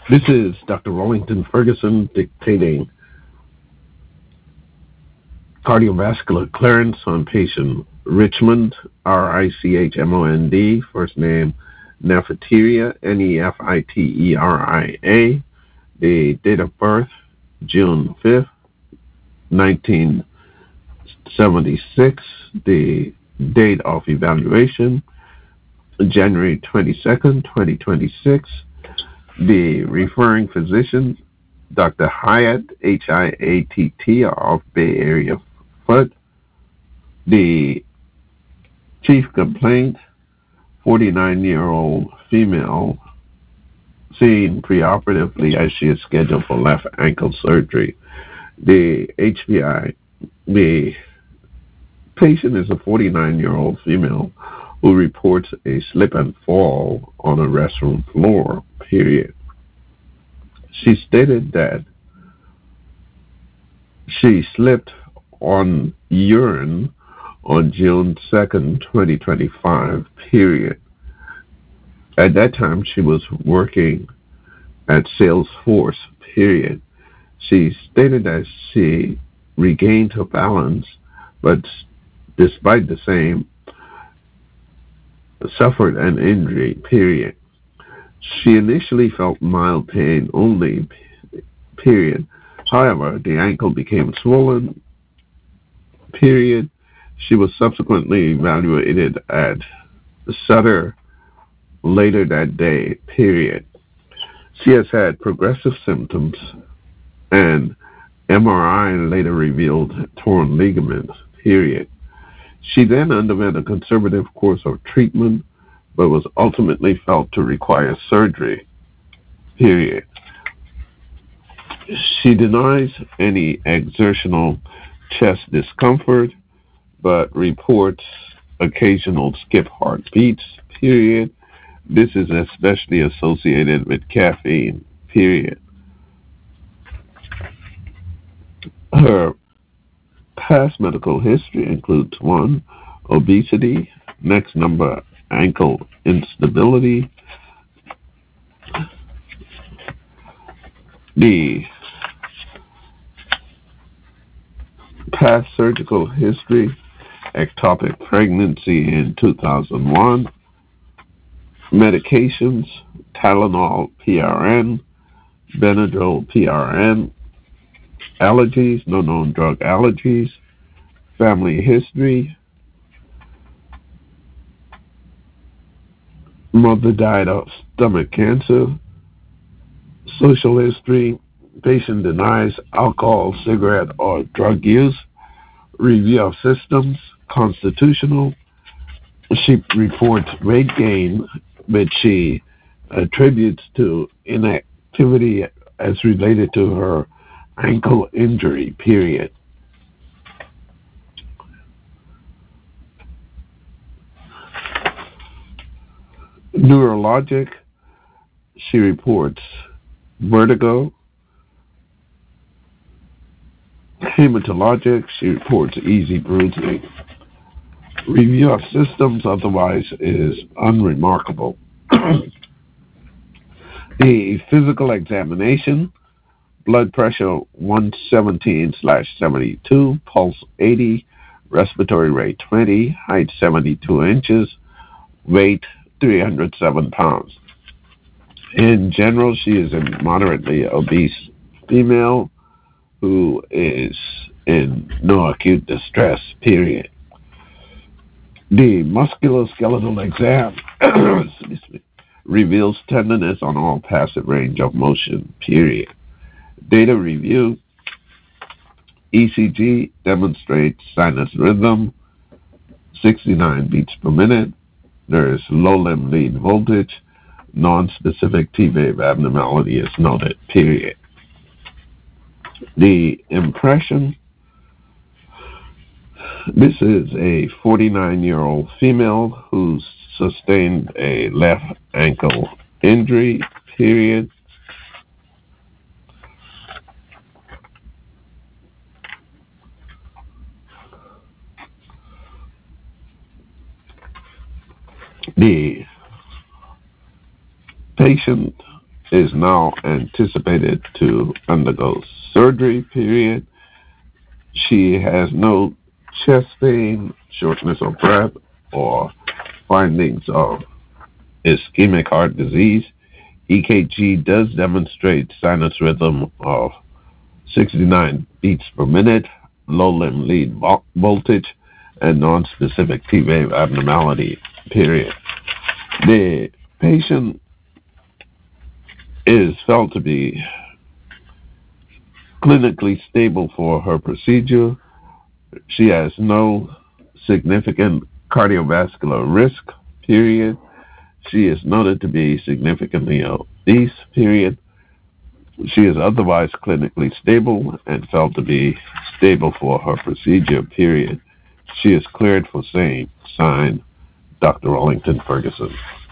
This is Dr. Wellington Ferguson dictating cardiovascular clearance on patient Richmond, Richmond, first name Neferteria, Nefiteria, the date of birth, June 5th, 1976, the date of evaluation, January 22nd, 2026, the referring physician, Dr. Hyatt, Hiatt, of Bay Area Foot. The chief complaint, 49-year-old female, seen preoperatively as she is scheduled for left ankle surgery. The HPI, the patient is a 49-year-old female who reports a slip and fall on a restroom floor, period. She stated that she slipped on urine on June 2nd, 2025, period. At that time, she was working at Salesforce, period. She stated that she regained her balance, but despite the same, suffered an injury, period. She initially felt mild pain only, period. However, the ankle became swollen, period. She was subsequently evaluated at Sutter later that day, period. She has had progressive symptoms, and MRI later revealed torn ligaments, period. She then underwent a conservative course of treatment, but was ultimately felt to require surgery, period. She denies any exertional chest discomfort, but reports occasional skip heartbeats, period. This is especially associated with caffeine, period. Her past medical history includes 1, obesity, next number, ankle instability. The past surgical history, ectopic pregnancy in 2001, medications, Tylenol PRN, Benadryl PRN, allergies, no known drug allergies, family history, mother died of stomach cancer, social history, patient denies alcohol, cigarette, or drug use, review of systems, constitutional. She reports weight gain, which she attributes to inactivity as related to her ankle injury, period. Neurologic, she reports vertigo. Hematologic, she reports easy bruising. Review of systems otherwise is unremarkable. The physical examination, blood pressure 117/72, pulse 80, respiratory rate 20, height 72 inches, weight 307 pounds. In general, she is a moderately obese female who is in no acute distress, period. The musculoskeletal exam reveals tenderness on all passive range of motion, period. Data review, ECG demonstrates sinus rhythm, 69 beats per minute. There is low limb lead voltage. Non-specific T-wave abnormality is noted, period. The impression, this is a 49-year-old female who sustained a left ankle injury, period. The patient is now anticipated to undergo surgery, period. She has no chest pain, shortness of breath, or findings of ischemic heart disease. EKG does demonstrate sinus rhythm of 69 beats per minute, low limb lead voltage, and non-specific T-wave abnormality, period. The patient is felt to be clinically stable for her procedure. She has no significant cardiovascular risk, period. She is noted to be significantly obese, period. She is otherwise clinically stable and felt to be stable for her procedure, period. She is cleared for same. Signed, Dr. Rollington Ferguson.